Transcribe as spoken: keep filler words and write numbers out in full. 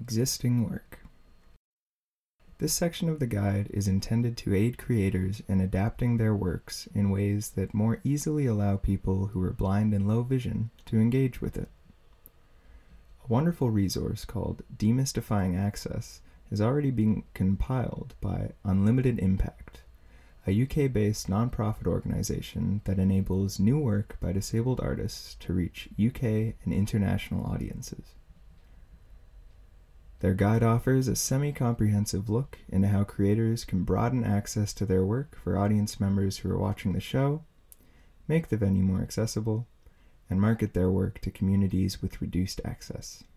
Existing work. This section of the guide is intended to aid creators in adapting their works in ways that more easily allow people who are blind and low vision to engage with it. A wonderful resource called Demystifying Access is already being compiled by Unlimited Impact, a U K-based nonprofit organization that enables new work by disabled artists to reach U K and international audiences. Their guide offers a semi-comprehensive look into how creators can broaden access to their work for audience members who are watching the show, make the venue more accessible, and market their work to communities with reduced access.